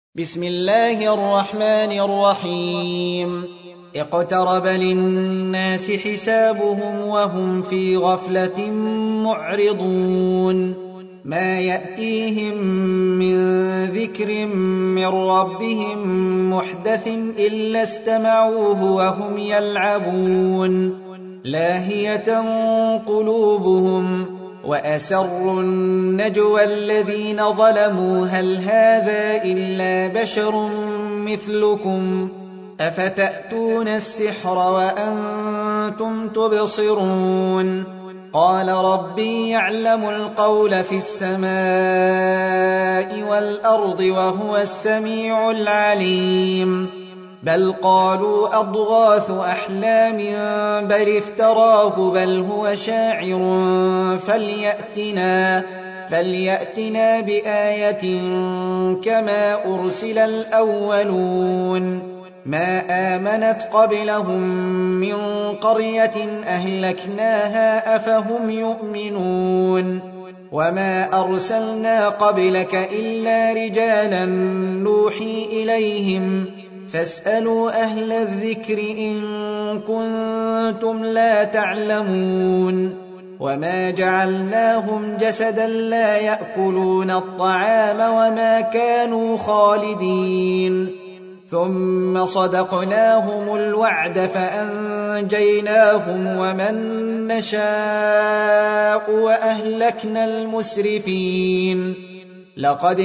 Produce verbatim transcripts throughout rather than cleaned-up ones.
بسم الله الرحمن الرحيم اقترب للناس حسابهم وهم في غفلة معرضون ما يأتيهم من ذكر من ربهم محدث إلا استمعوه وهم يلعبون لاهية قلوبهم وأسروا النجوى الذين ظلموا هل هذا إلا بشر مثلكم أفتأتون السحر وأنتم تبصرون قال ربي يعلم القول في السماء والأرض وهو السميع العليم بل قالوا أضغاث أحلام بل افتراه بل هو شاعر فليأتنا, فليأتنا بآية كما أرسل الأولون ما آمنت قبلهم من قرية أهلكناها أفهم يؤمنون وما أرسلنا قبلك إلا رجالا نوحي إليهم فاسألوا أهل الذكر إن كنتم لا تعلمون وما جعلناهم جسدا لا يأكلون الطعام وما كانوا خالدين ثم صدقناهم الوعد فأنجيناهم ومن نشاء وأهلكنا المسرفين لقد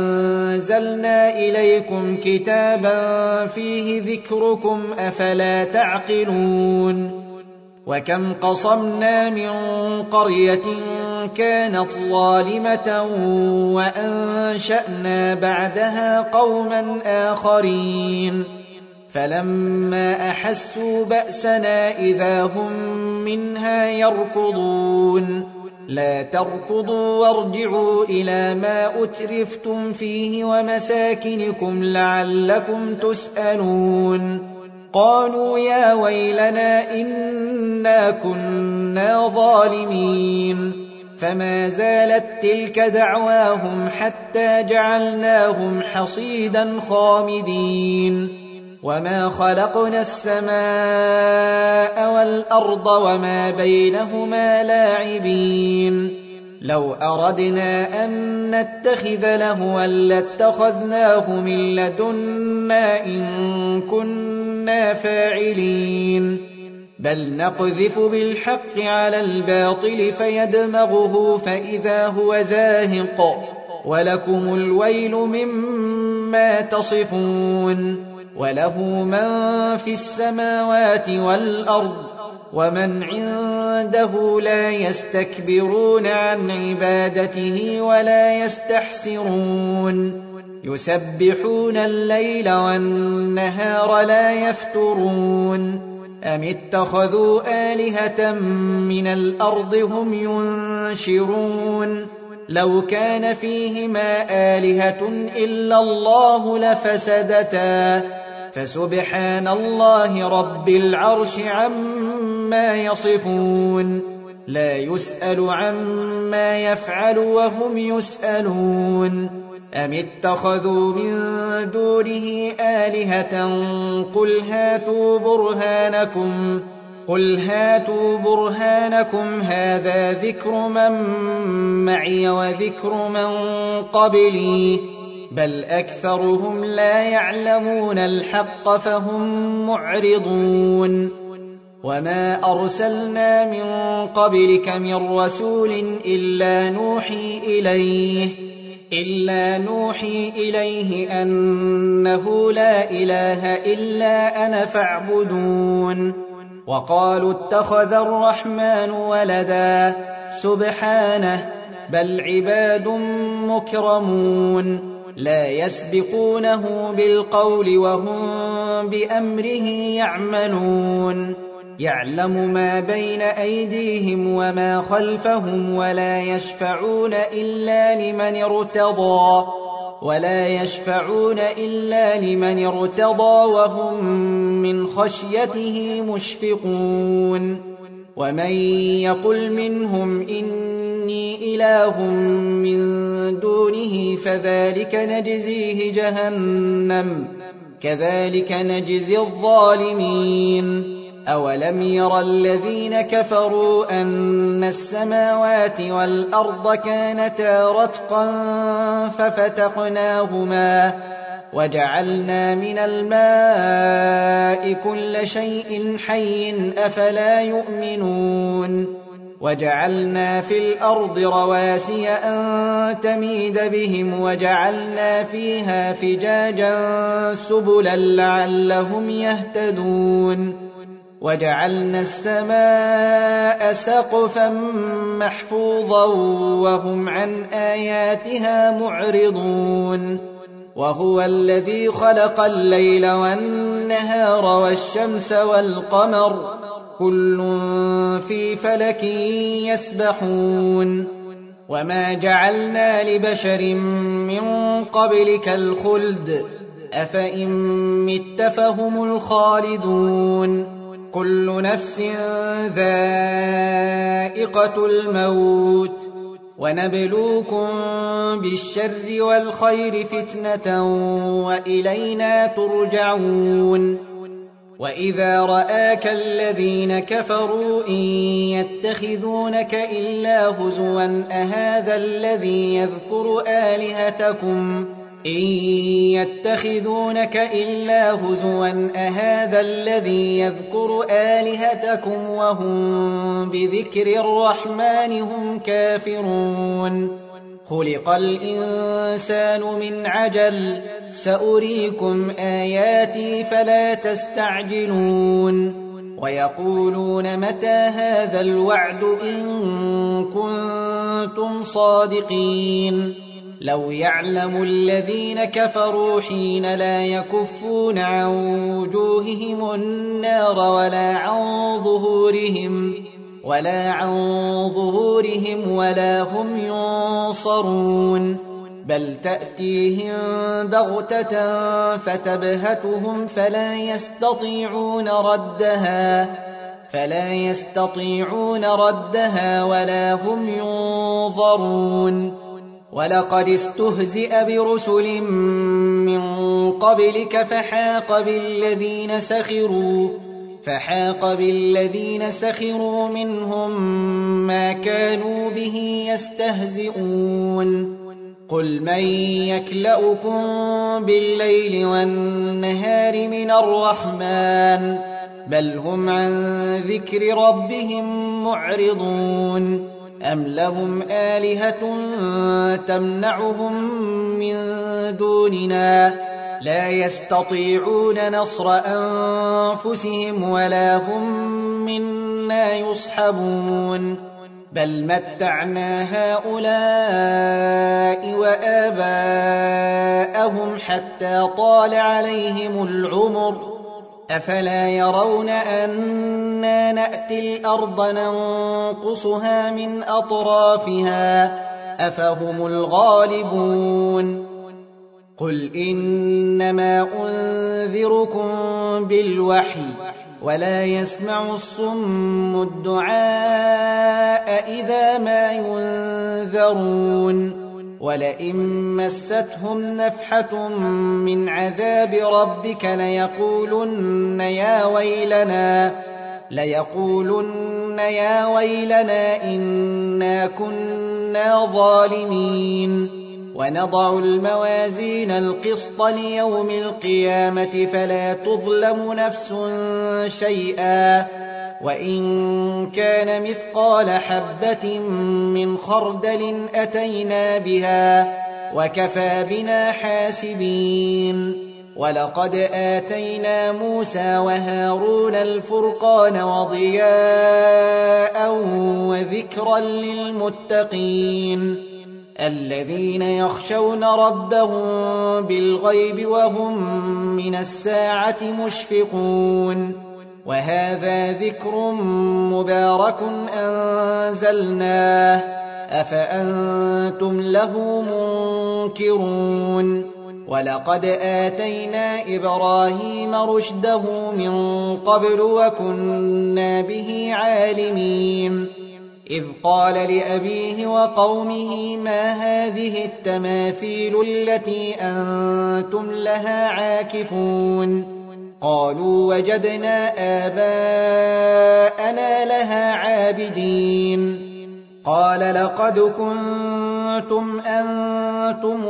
أنزلنا إليكم كتابا فيه ذكركم أفلا تعقلون وكم قصمنا من قرية كانت ظالمة وأنشأنا بعدها قوما آخرين فلما أحسوا بأسنا إذا هم منها يركضون لا تركضوا وارجعوا إلى ما أترفتم فيه ومساكنكم لعلكم تسألون قالوا يا ويلنا إنا كنا ظالمين فما زالت تلك دعواهم حتى جعلناهم حصيدا خامدين وما خلقنا السماء والأرض وما بينهما لاعبين لو أردنا أن نتخذ لهوا لاتخذناه من لدنا إن كنا فاعلين بل نقذف بالحق على الباطل فيدمغه فإذا هو زاهق ولكم الويل مما تصفون وله من في السماوات والأرض ومن عنده لا يستكبرون عن عبادته ولا يستحسرون يسبحون الليل والنهار لا يفترون أم اتخذوا آلهة من الأرض هم ينشرون لو كان فيهما آلهة إلا الله لفسدتا فسبحان الله رب العرش عما يصفون لا يسأل عما يفعل وهم يسألون أم اتخذوا من دونه آلهة قل هاتوا برهانكم قل هاتوا برهانكم هذا ذكر من معي وذكر من قبلي بل أكثرهم لا يعلمون الحق فهم معرضون وما أرسلنا من قبلك من رسول إلا نوحي إليه إلا نوحي إليه أنه لا إله إلا أنا فاعبدون وقالوا اتخذ الرحمن ولدا سبحانه بل عباد مكرمون لا يسبقونه بالقول وهم بأمره يعملون يعلم ما بين أيديهم وما خلفهم ولا يشفعون إلا لمن ارتضى ولا يشفعون إلا لمن ارتضى وهم من خشيته مشفقون ومن يقل منهم إني إله من دونه فذلك نجزيه جهنم كذلك نجزي الظالمين أولم ير الذين كفروا أن السماوات والأرض كانتا رتقا ففتقناهما وجعلنا من الماء كل شيء حي أفلا يؤمنون وجعلنا في الأرض رواسي أن تميد بهم وجعلنا فيها فجاجا سبلا لعلهم يهتدون وجعلنا السماء سقفا محفوظا وهم عن آياتها معرضون وهو الذي خلق الليل والنهار والشمس والقمر كل في فلك يسبحون وما جعلنا لبشر من قبلك الخلد أفإن مت فهم الخالدون كل نفس ذائقة الموت ونبلوكم بالشر والخير فتنة وإلينا ترجعون وإذا رآك الذين كفروا إن يتخذونك إلا هزوا أهذا الذي يذكر آلهتكم إن يتخذونك إلا هزوا أهذا الذي يذكر آلهتكم وهم بذكر الرحمن هم كافرون خلق الإنسان من عجل سأريكم آياتي فلا تستعجلون ويقولون متى هذا الوعد إن كنتم صادقين لو يعلم الذين كفروا حين لا يكفون عن وجوههم النار ولا عن ظهورهم ولا عن ظهورهم ولا هم ينصرون بل تأتيهم بغتة فتبهتهم فلا يستطيعون ردها فلا يستطيعون ردها ولا هم ينظرون ولقد استهزئ برسل من قبلك فحاق بالذين سخروا فحاق بالذين سخروا منهم ما كانوا به يستهزئون قل من يكلؤكم بالليل والنهار من الرحمن بل هم عن ذكر ربهم معرضون أم لهم آلهة تمنعهم من دوننا لا يستطيعون نصر أنفسهم ولا هم منا يصحبون بل متعنا هؤلاء وآباءهم حتى طال عليهم العمر أفلا يرون أنا نأتي الأرض ننقصها من أطرافها أفهم الغالبون قل إنما أنذركم بالوحي ولا يسمع الصم الدعاء إذا ما ينذرون ولئن مستهم نفحة من عذاب ربك ليقولن يا ويلنا ليقولن يا ويلنا إنا كنا ظالمين ونضع الموازين القسط ليوم القيامة فلا تظلم نفس شيئا وإن كان مثقال حبة من خردل أتينا بها وكفى بنا حاسبين ولقد آتينا موسى وهارون الفرقان وضياء وذكرا للمتقين الذين يخشون ربهم بالغيب وهم من الساعة مشفقون وهذا ذكر مبارك أنزلناه أفأنتم له منكرون ولقد آتينا إبراهيم رشده من قبل وكنا به عالمين إذ قال لأبيه وقومه ما هذه التماثيل التي أنتم لها عاكفون قالوا وجدنا آباءنا لها عابدين قال لقد كنتم أنتم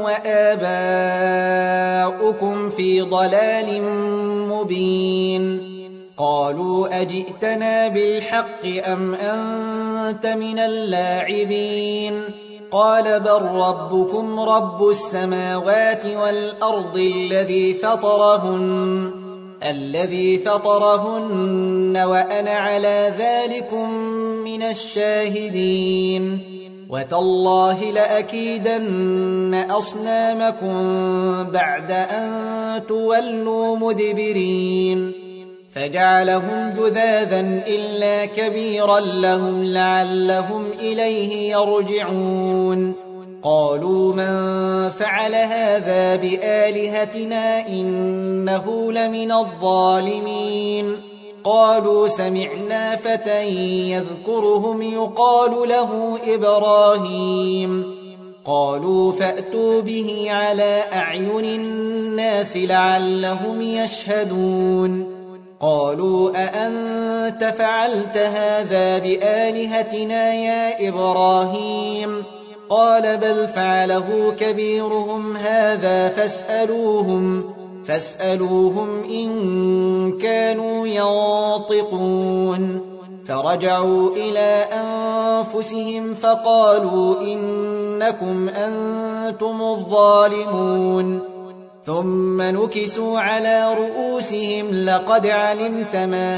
وآباؤكم في ضلال مبين قالوا أجئتنا بالحق أم أنت من اللاعبين قال بل ربكم رب السماوات والأرض الذي فطرهن الذي فطرهن وأنا على ذلكم من الشاهدين وتالله لأكيدن أصنامكم بعد أن تولوا مدبرين فجعلهم جذاذا إلا كبيرا لهم لعلهم إليه يرجعون قالوا من فعل هذا بآلهتنا إنه لمن الظالمين قالوا سمعنا فتى يذكرهم يقال له إبراهيم قالوا فأتوا به على أعين الناس لعلهم يشهدون قالوا أأنت فعلت هذا بآلهتنا يا إبراهيم قال بل فعله كبيرهم هذا فاسألوهم فاسألوهم إن كانوا ينطقون فرجعوا إلى أنفسهم فقالوا إنكم أنتم الظالمون ثم نكسوا على رؤوسهم لقد علمت ما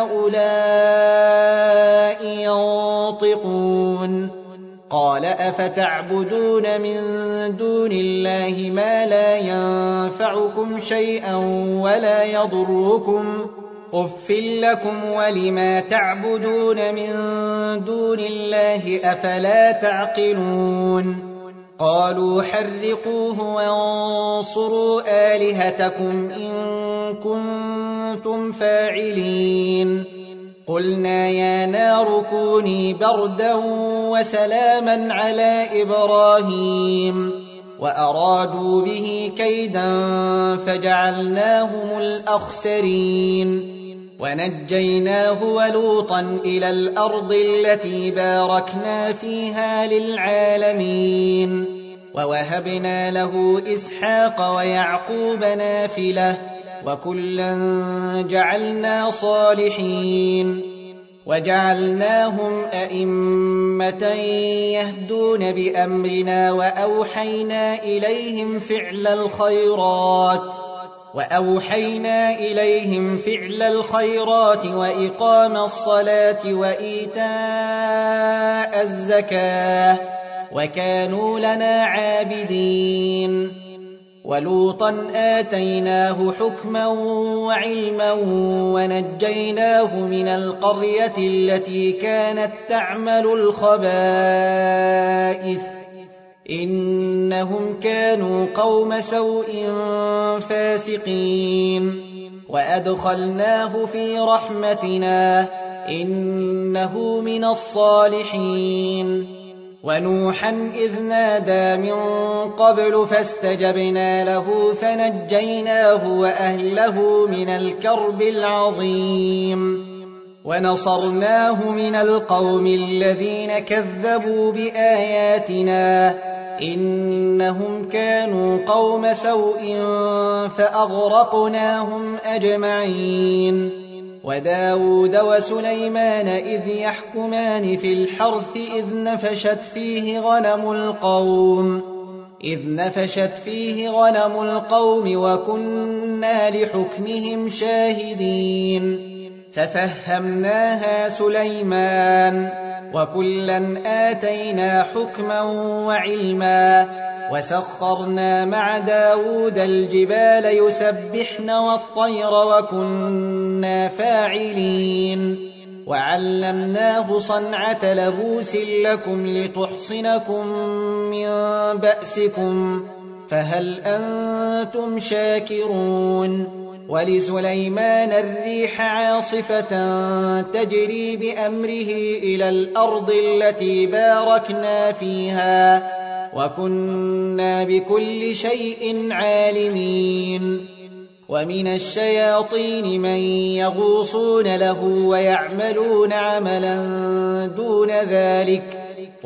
هؤلاء ينطقون قال أفتعبدون من دون الله ما لا ينفعكم شيئا ولا يضركم أف لكم ولما تعبدون من دون الله أفلا تعقلون قالوا حرقوه وانصروا آلهتكم إن كنتم فاعلين قلنا يا نار كوني بردا وسلاما على إبراهيم وأرادوا به كيدا فجعلناهم الأخسرين ونجيناه ولوطا إلى الأرض التي باركنا فيها للعالمين ووهبنا له إسحاق ويعقوب نافلة وكلا جعلنا صالحين وجعلناهم أئمة يهدون بأمرنا وأوحينا إليهم فعل الخيرات وأوحينا إليهم فعل الخيرات وإقام الصلاة وإيتاء الزكاة وكانوا لنا عابدين ولوطا آتيناه حكما وعلما ونجيناه من القرية التي كانت تعمل الخبائث إنهم كانوا قوم سوء فاسقين وأدخلناه في رحمتنا إنه من الصالحين ونوحا إذ نادى من قبل فاستجبنا له فنجيناه وأهله من الكرب العظيم ونصرناه من القوم الذين كذبوا بآياتنا إنهم كانوا قوم سوء فأغرقناهم أجمعين وداود وسليمان إذ يحكمان في الحرث إذ نفشت فيه غنم القوم إذ نفشت فيه غنم القوم وكنا لحكمهم شاهدين ففهمناها سليمان وكلا آتينا حكما وعلما وسخرنا مع داود الجبال يسبحن والطير وكنا فاعلين وعلمناه صنعة لبوس لكم لتحصنكم من بأسكم فهل أنتم شاكرون ولسليمان الريح عاصفة تجري بأمره إلى الأرض التي باركنا فيها وكنا بكل شيء عالمين ومن الشياطين من يغوصون له ويعملون عملا دون ذلك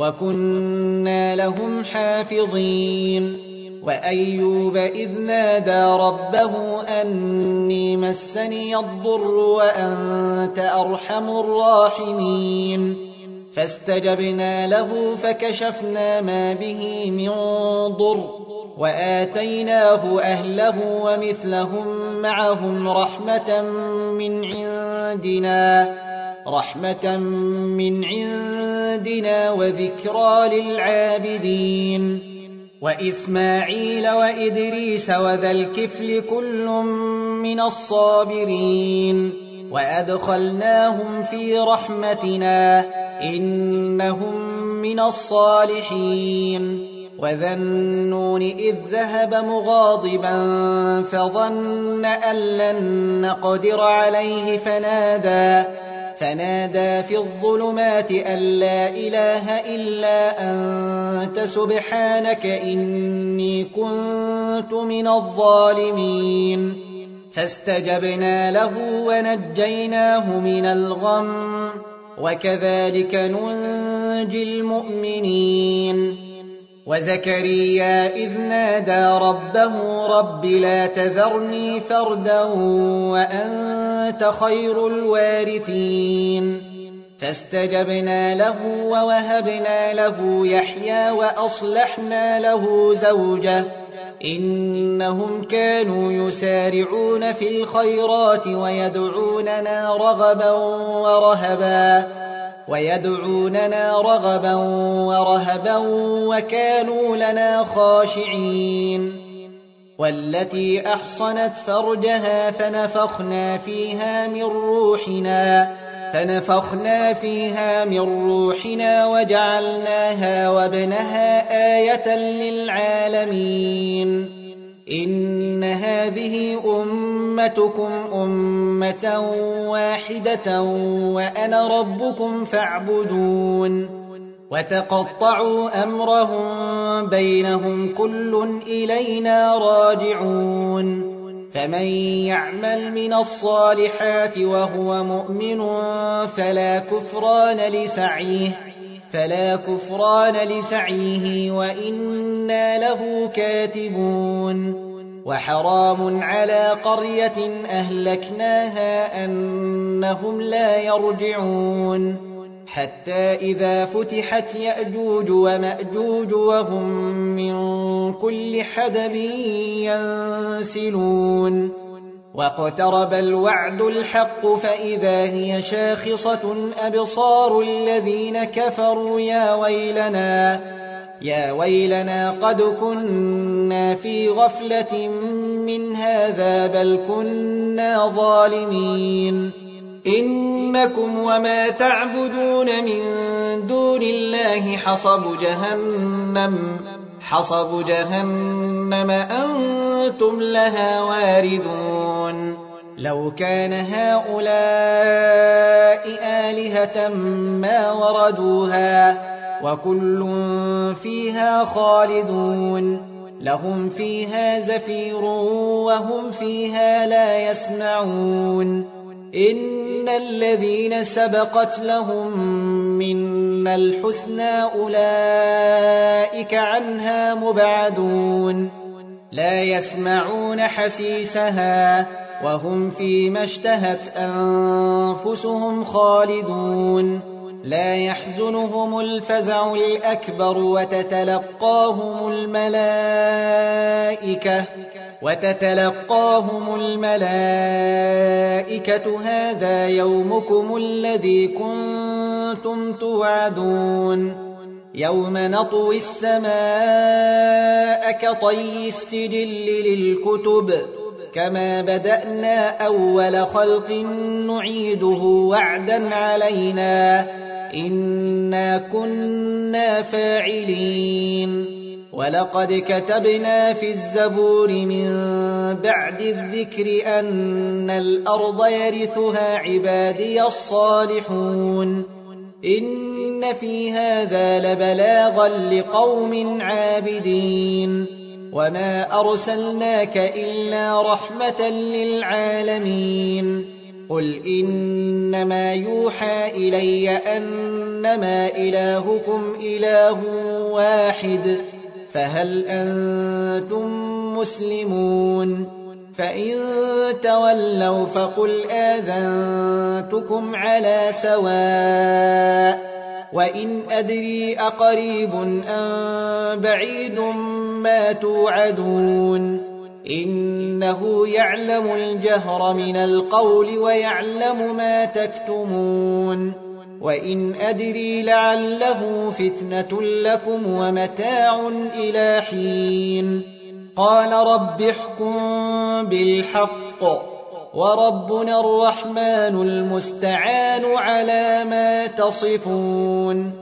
وكنا لهم حافظين وأيوب إذ نادى ربه أني مسني الضر وأنت أرحم الراحمين فاستجبنا له فكشفنا ما به من ضر وآتيناه أهله ومثلهم معهم رحمة من عندنا رحمة من عندنا وذكرى للعابدين وإسماعيل وإدريس وذا الكفل كل من الصابرين وأدخلناهم في رحمتنا إنهم من الصالحين وذا النون إذ ذهب مغاضبا فظن أن لن نقدر عليه فنادى فنادى في الظلمات أن لا إله إلا أنت سبحانك إني كنت من الظالمين فاستجبنا له ونجيناه من الغم وكذلك ننجي المؤمنين وزكريا إذ نادى ربه رب لا تذرني فردا وأنت خير الوارثين فاستجبنا له ووهبنا له يحيى وأصلحنا له زوجه إنهم كانوا يسارعون في الخيرات ويدعوننا رغبا ورهبا ويدعوننا رغبا ورهبا وكانوا لنا خاشعين والتي أحصنت فرجها فنفخنا فيها من روحنا فنفخنا فيها من روحنا وجعلناها وابنها آية للعالمين إن هذه أمتكم أمة واحدة وأنا ربكم فاعبدون وتقطعوا أمرهم بينهم كل إلينا راجعون فمن يعمل من الصالحات وهو مؤمن فلا كفران لسعيه فلا كفران لسعيه وإنا له كاتبون وحرام على قرية أهلكناها أنهم لا يرجعون حتى إذا فتحت يأجوج ومأجوج وهم من كل حدب ينسلون واقترب الوعد الحق فإذا هي شاخصة أبصار الذين كفروا يا ويلنا يا ويلنا قد كنا في غفلة من هذا بل كنا ظالمين إنكم وما تعبدون من دون الله حصب جهنم حصب جهنم أنتم لها واردون لو كان هؤلاء آلهة ما وردوها وكل فيها خالدون لهم فيها زفير وهم فيها لا يسمعون إن الذين سبقت لهم منا الحسنى أولئك عنها مبعدون لا يسمعون حسيسها وهم فيما اشتهت أنفسهم خالدون لا يحزنهم الفزع الأكبر وتتلقاهم الملائكة وتتلقاهم الملائكة هذا يومكم الذي كنتم توعدون يوم نطوي السماء كطي السجل للكتب كما بدأنا أول خلق نعيده وعدا علينا إنا كنا فاعلين ولقد كتبنا في الزبور من بعد الذكر أن الأرض يرثها عبادي الصالحون إن في هذا لبلاغا لقوم عابدين وما أرسلناك إلا رحمة للعالمين قل إنما يوحى إلي أنما إلهكم إله واحد فهل أنتم مسلمون فإن تولوا فقل آذنتكم على سواء وإن أدري أقريب أم بعيد ما توعدون إنه يعلم الجهر من القول ويعلم ما تكتمون وإن أدري لعله فتنة لكم ومتاع إلى حين قال رب احكم بالحق وربنا الرحمن المستعان على ما تصفون